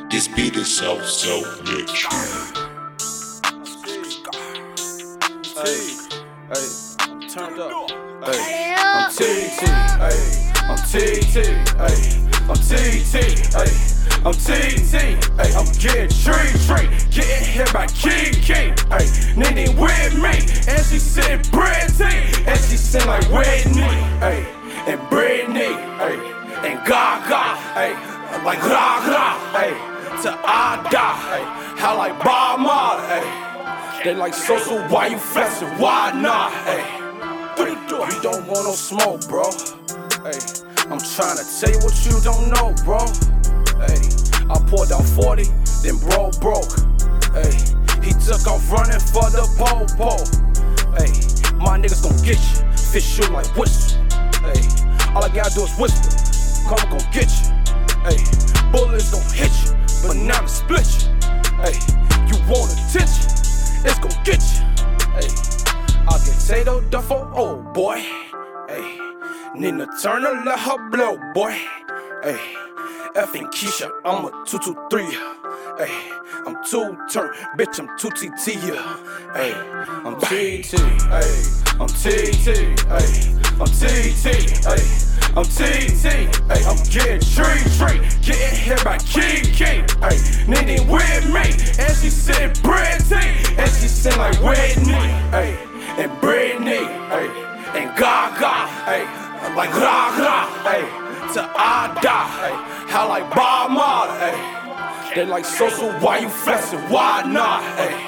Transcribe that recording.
This beat is so rich. Hey, I'm turned up. Hey, I'm TT. Hey, I'm TT. Hey, I'm TT. Hey, I'm TT. Hey, I'm getting tree. Getting hit by King. Hey, Nene with me, and she said Britney, and she sing like Whitney. Hey, and Britney. Hey, and Gaga. Hey, like Gaga. Hey, to Ada. Hey, how like Bob Marley. Hey. They like social, why you flexing, why not? Ay, you don't want no smoke, bro. Ay, I'm trying to tell you what you don't know, bro. Ay, I poured down 40, then broke. Ay, he took off running for the po. Ay, my niggas gon' get you, fish shoot like whistle. Ay, all I gotta do is whisper, come gon' get you. Ay, bullets gon' hit you, but not split you. Ay, you want attention? It's gon' get you. Hey, I'll get Tato Duffo, oh boy. Hey, Nina Turner, let her blow, boy. Hey, F and Keisha, I'm a 223. Hey, I'm 2-turn, bitch, I'm 2TT. Hey, I'm TT. Hey, I'm TT. Hey, I'm TT. Hey, I'm TT. Hey, I'm getting tree. Getting hit by King. Hey, Nene with me, and she said Britney, and she sing like Whitney. Hey, and Britney. Hey, and Gaga. Hey, like Gaga. Hey, to Ada. Hey, how like Bob Marley. Hey, they like social, why you flexing, why not? Hey.